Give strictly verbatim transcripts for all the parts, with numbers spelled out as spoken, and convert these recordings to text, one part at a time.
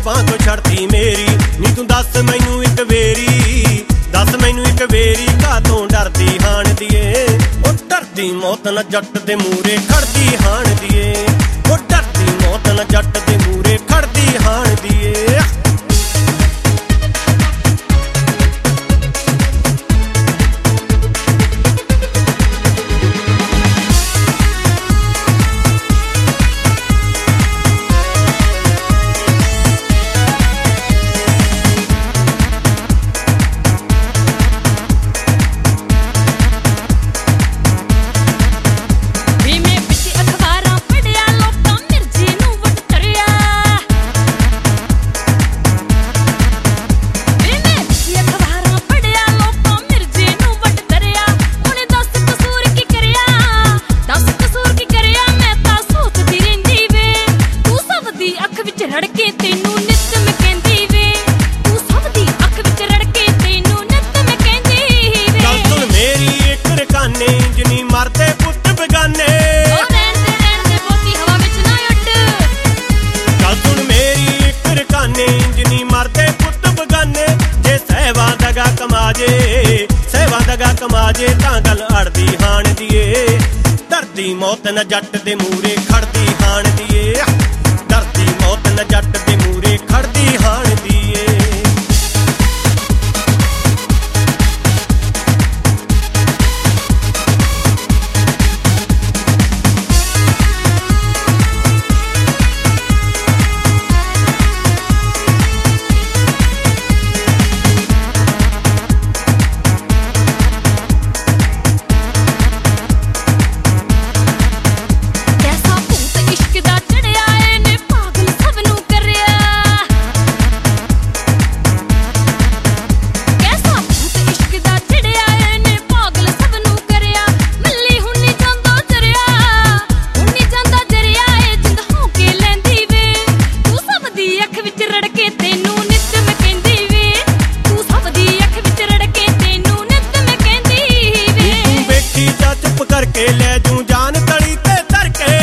ਬਾਂਹ ਤੋਂ ਛੱਡਦੀ ਮੇਰੀ। ਨੀ ਤੂੰ ਦੱਸ ਮੈਨੂੰ ਇੱਕ ਵੇਰੀ, ਦੱਸ ਮੈਨੂੰ ਇੱਕ ਵੇਰੀ, ਕਾਹਤੋਂ ਡਰਦੀ ਹਾਣ ਦੀਏ। ਉਹ ਡਰਦੀ ਮੌਤ ਨਾ ਜੱਟ ਦੇ ਮੂਹਰੇ ਖੜਦੀ ਹਾਣ ਦੀਏ। ਉਹ ਡਰਦੀ ਮੌਤ ਨਾ ਜੱਟ ਦੇ ਮੂਹਰੇ ਖੜਦੀ ਹਾਣ ਦੀਏ। ਸਹਿਵਾ ਦਗਾ ਕਮਾਜੇ ਤਾਂ ਗੱਲ ਅੜਦੀ ਹਾਣ ਦੀਏ। ਡਰਦੀ ਮੌਤ ਨਾ ਜੱਟ ਦੇ ਮੂਹਰੇ ਖੜਦੀ ਹਾਣ ਦੀਏ। ਡਰਦੀ ਮੌਤ ਨਾ ਜੱਟ ਦੇ ਮੂਹਰੇ ਖੜਦੀ ਹਾਣ ਦੀਏ। ਲੈ ਜੂ ਜਾਨ ਤਲੀ ਤੇ ਧਰ ਕੇ,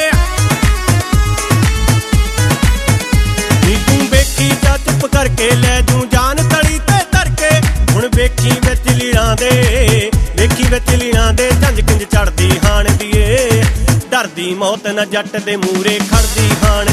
ਨੀ ਤੂੰ ਵੇਖੀ ਜਾ ਚੁੱਪ ਕਰਕੇ ਲੈ ਜੂ ਜਾਨ ਤਲੀ ਤੇ ਧਰ ਕੇ। ਹੁਣ ਵੇਖੀ ਵਿੱਚ ਲੀਰਾਂ ਦੇ, ਵੇਖੀ ਵਿੱਚ ਲੀਰਾਂ ਦੇ ਝੰਜ ਕਿੰਜ ਚੜਦੀ ਹਾਣ ਦੀਏ। ਡਰਦੀ ਮੌਤ ਨਾ ਜੱਟ ਦੇ ਮੂਹਰੇ ਖੜਦੀ ਹਾਣ